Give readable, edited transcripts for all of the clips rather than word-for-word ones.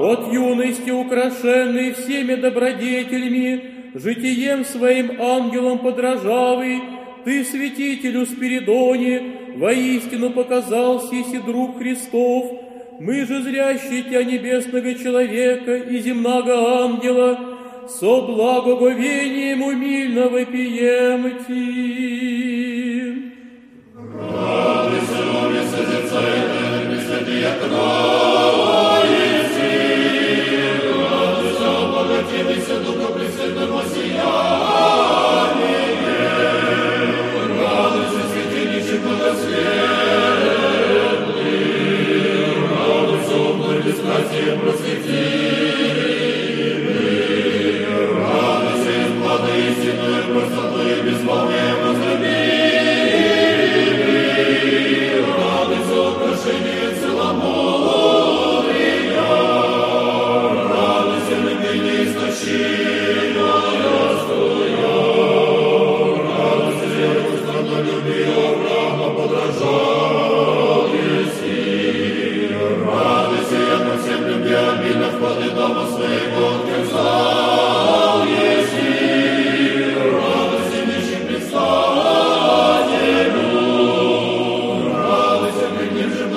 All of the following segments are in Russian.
от юности украшенный всеми добродетелями, житием своим ангелом подражавый, ты, святителю Спиридоне, воистину показал сиси друг Христов. Мы же, зрящие Тя, небесного человека и земного ангела, со благоговением умильно вопием Ти. Радуйся, море, созерцает, пресвятые Троицы, радуйся, обогатилися Духа Пресвятого сияния, радуйся, святилище благосветлый, радуйся, обнарь бескрасие просветимый, радуйся, из плода истинную простоту и безмолвие возлюбимый, радуйся, украшение целомудрия, радуйся, любви неистощимая стоя, радуйся, зеркаль страннолюбия Авраама подражал еси, радуйся, яко всем любя обильно вклады дома своего отказал еси, радуйся, нищим предстателю, радуйся, пригнившим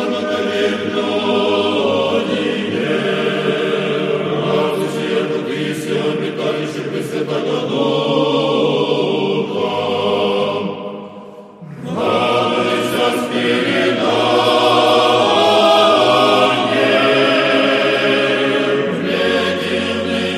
благоговенные, радуйся, яко ты еси обиталище Пресвятого Духа, радуйся, Спиридоне, предивный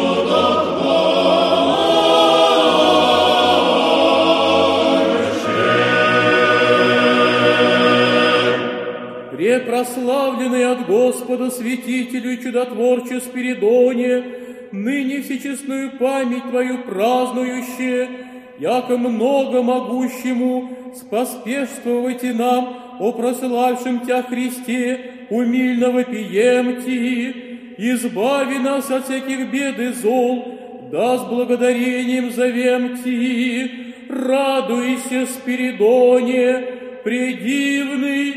чудотворче. Препрославленный от Господа святителю и чудотворче Спиридоне, ныне всечестную память Твою празднующие, яко много могущему споспешствовать и нам, о прославшем Тя Христе, умильно вопием Ти, избави нас от всяких бед и зол, да с благодарением зовем Ти. Радуйся, Спиридоне, предивный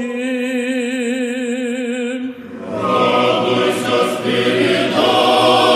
чудотворче. Радуйся, Спиридоне,